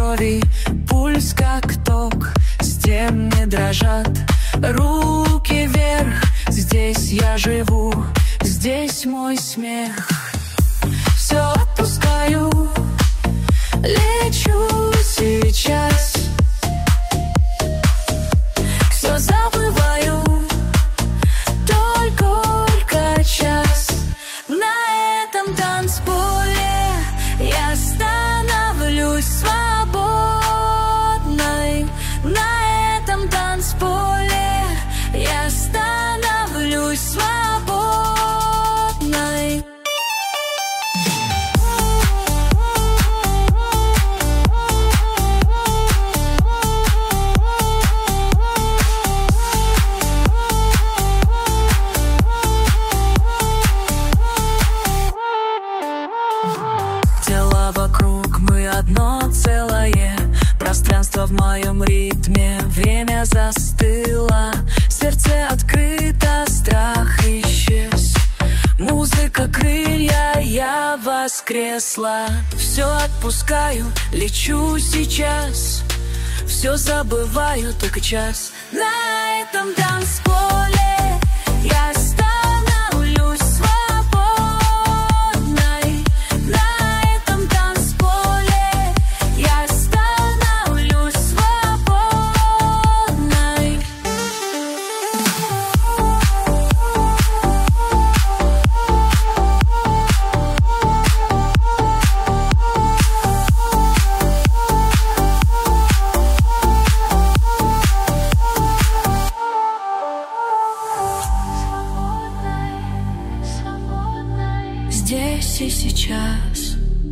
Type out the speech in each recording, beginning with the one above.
брови, пульс как ток, стены дрожат, руки вверх. Здесь я живу, здесь мой смех. Все отпускаю, лечу сейчас. Все забываю, только час. На этом танцполе я становлюсь свободной. На этом танцполе я становлюсь свободной. Тела вокруг, мы одно целое. Пространство в моем ритме, время застыло. Сердце открыто, страх исчез. Музыка, крылья, я воскресла. Все отпускаю, лечу сейчас. Все забываю, только час. На этом танцполе я становлюсь свободной. На этом танцполе я становлюсь свободной. Здесь и сейчас.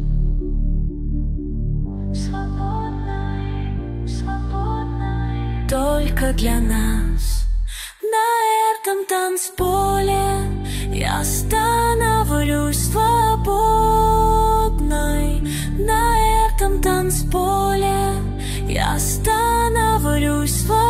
Только для нас. На этом танцполе я становлюсь свободной. На этом танцполе я становлюсь свободной.